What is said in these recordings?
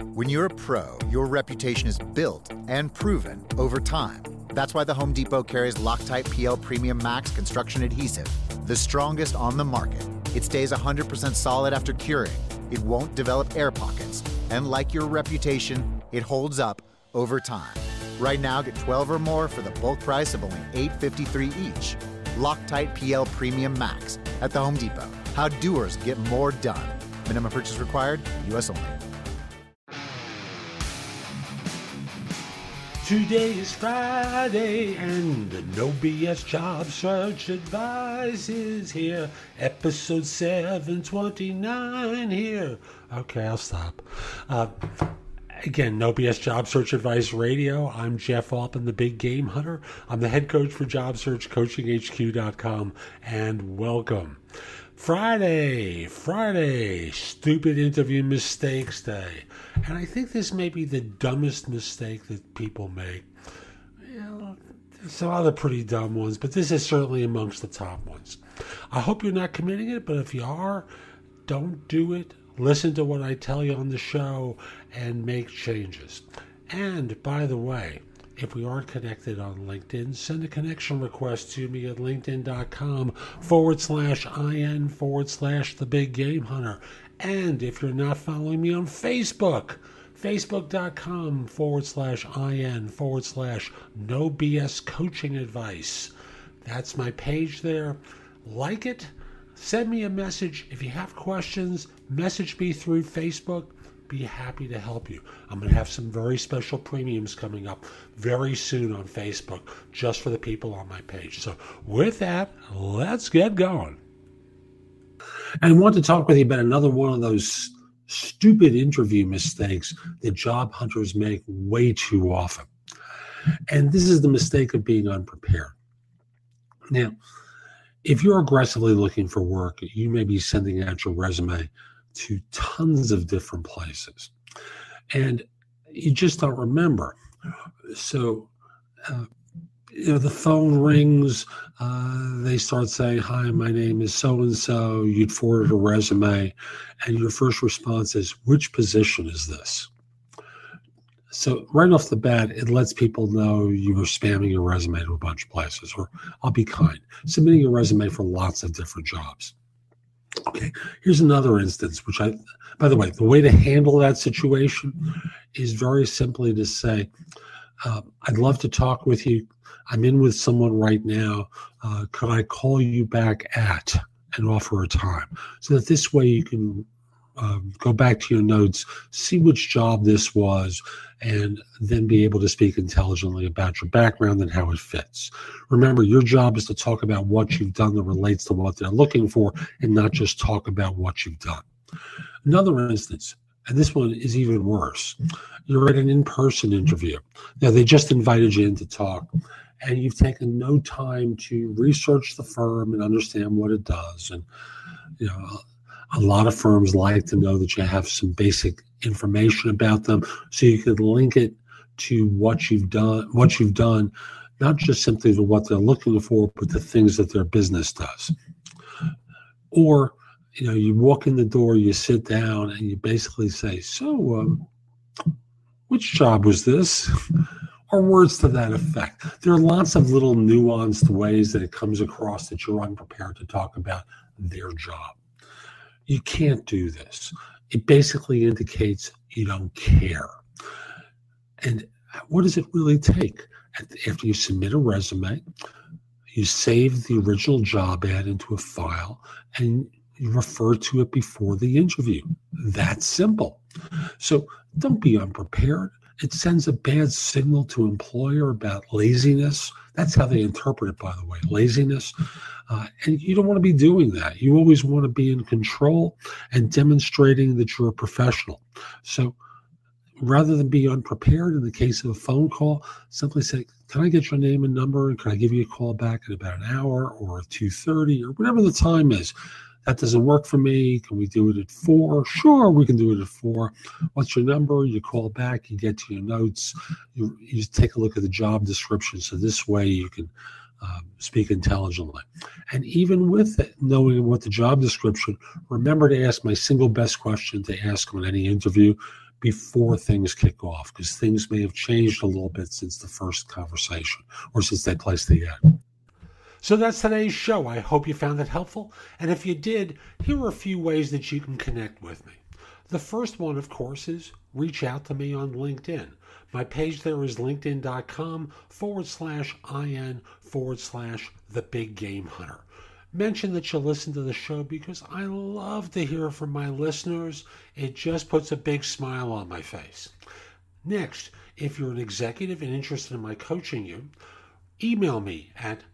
When you're a pro, your reputation is built and proven over time. That's why the Home Depot carries Loctite PL Premium Max Construction Adhesive, the strongest on the market. It stays 100% solid after curing. It won't develop air pockets. And like your reputation, it holds up over time. Right now, get 12 or more for the bulk price of only $8.53 each. Loctite PL Premium Max at the Home Depot. How doers get more done. Minimum purchase required, U.S. only. Today is Friday and the No BS Job Search Advice is here. Episode 729 here. Okay, I'll stop. Again, No BS Job Search Advice Radio. I'm Jeff Altman, the Big Game Hunter. I'm the head coach for JobSearchCoachingHQ.com, and welcome. Friday, stupid interview mistakes day. And I think this may be the dumbest mistake that people make. You know, there's some other pretty dumb ones, but this is certainly amongst the top ones. I hope you're not committing it, but if you are, don't do it. Listen to what I tell you on the show and make changes. And by the way, if we aren't connected on LinkedIn, send a connection request to me at linkedin.com/IN/The Big Game Hunter. And if you're not following me on Facebook, facebook.com/IN/No BS Coaching Advice. That's my page there. Like it. Send me a message. If you have questions, message me through Facebook. Be happy to help you. I'm going to have some very special premiums coming up very soon on Facebook, just for the people on my page. So with that, let's get going. And I want to talk with you about another one of those stupid interview mistakes that job hunters make way too often. And this is the mistake of being unprepared. Now, if you're aggressively looking for work, you may be sending out your resume to tons of different places, and you just don't remember. So, the phone rings, they start saying, "Hi, my name is so-and-so," you'd forward a resume, and your first response is, "Which position is this?" So right off the bat, it lets people know you were spamming your resume to a bunch of places, or I'll be kind, submitting your resume for lots of different jobs. Okay, here's another instance, by the way, the way to handle that situation is very simply to say, I'd love to talk with you. I'm in with someone right now. Could I call you back at, and offer a time? So that this way you can go back to your notes, see which job this was, and then be able to speak intelligently about your background and how it fits. Remember, your job is to talk about what you've done that relates to what they're looking for, and not just talk about what you've done. Another instance, and this one is even worse. You're at an in-person interview. Now, they just invited you in to talk, and you've taken no time to research the firm and understand what it does. And, a lot of firms like to know that you have some basic information about them, so you can link it to what you've done, not just simply to what they're looking for, but the things that their business does. Or, you walk in the door, you sit down, and you basically say, "So, which job was this?" Or words to that effect. There are lots of little nuanced ways that it comes across that you're unprepared to talk about their job. You can't do this. It basically indicates you don't care. And what does it really take? After you submit a resume, you save the original job ad into a file, and you refer to it before the interview. That's simple. So don't be unprepared. It sends a bad signal to employer about laziness. That's how they interpret it, by the way, laziness. And you don't want to be doing that. You always want to be in control and demonstrating that you're a professional. So rather than be unprepared in the case of a phone call, simply say, "Can I get your name and number, and can I give you a call back in about an hour or 2:30 or whatever the time is? That doesn't work for me. Can we do it at 4? Sure, we can do it at 4. What's your number?" You call back, you get to your notes, you take a look at the job description. So this way you can speak intelligently. And even with it, knowing what the job description, remember to ask my single best question to ask on any interview, before things kick off, because things may have changed a little bit since the first conversation or since they placed the ad. So that's today's show. I hope you found it helpful. And if you did, here are a few ways that you can connect with me. The first one, of course, is reach out to me on LinkedIn. My page there is linkedin.com/IN/The Big Game Hunter. Mention that you listen to the show because I love to hear from my listeners. It just puts a big smile on my face. Next, if you're an executive and interested in my coaching you, email me at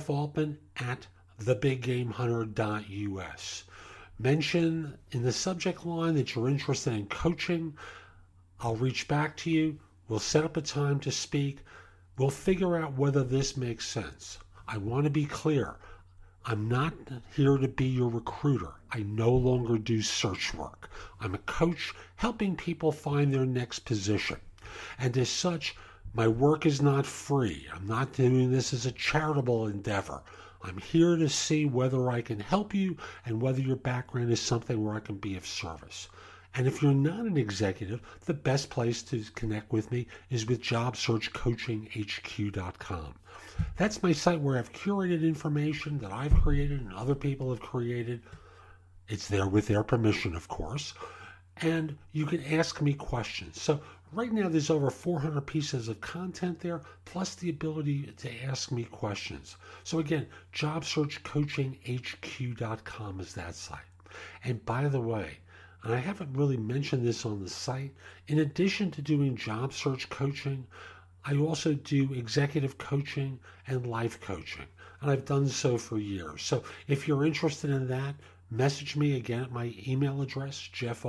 jeffalpin@thebiggamehunter.us. Mention in the subject line that you're interested in coaching. I'll reach back to you. We'll set up a time to speak. We'll figure out whether this makes sense. I want to be clear. I'm not here to be your recruiter. I no longer do search work. I'm a coach helping people find their next position. And as such, my work is not free. I'm not doing this as a charitable endeavor. I'm here to see whether I can help you and whether your background is something where I can be of service. And if you're not an executive, the best place to connect with me is with JobSearchCoachingHQ.com. That's my site where I've curated information that I've created and other people have created. It's there with their permission, of course. And you can ask me questions. So right now there's over 400 pieces of content there, plus the ability to ask me questions. So again, JobSearchCoachingHQ.com is that site. And by the way, and I haven't really mentioned this on the site, in addition to doing job search coaching, I also do executive coaching and life coaching, and I've done so for years. So if you're interested in that, message me again at my email address,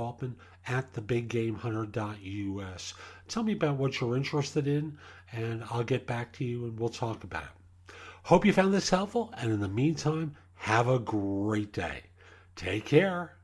jeffalpin@thebiggamehunter.us. Tell me about what you're interested in, and I'll get back to you and we'll talk about it. Hope you found this helpful, and in the meantime, have a great day. Take care.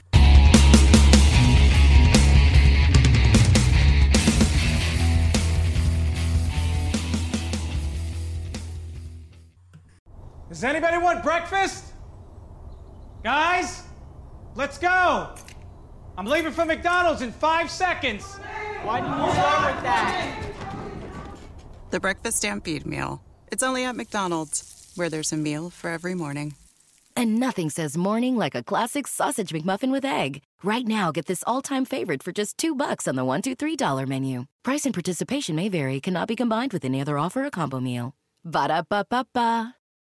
Does anybody want breakfast? Guys, let's go. I'm leaving for McDonald's in 5 seconds. Why didn't you start with that? The Breakfast Stampede Meal. It's only at McDonald's, where there's a meal for every morning. And nothing says morning like a classic sausage McMuffin with egg. Right now, get this all-time favorite for just $2 on the $1, $2, $3 menu. Price and participation may vary. Cannot be combined with any other offer or combo meal. Ba-da-ba-ba-ba.